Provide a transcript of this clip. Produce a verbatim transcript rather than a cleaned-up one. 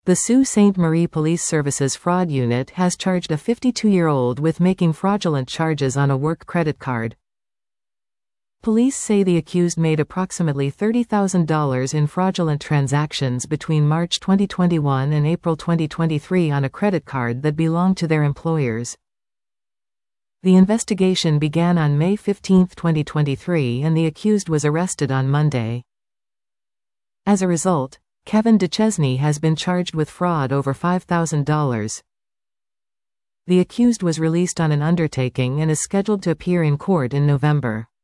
The Sault Ste. Marie Police Services Fraud Unit has charged a fifty-two-year-old with making fraudulent charges on a work credit card. Police say the accused made approximately thirty thousand dollars in fraudulent transactions between March twenty twenty-one and April twenty twenty-three on a credit card that belonged to their employers. The investigation began on May fifteenth, twenty twenty-three, and the accused was arrested on Monday. As a result, Kevin Duchesne has been charged with fraud over five thousand dollars. The accused was released on an undertaking and is scheduled to appear in court in November.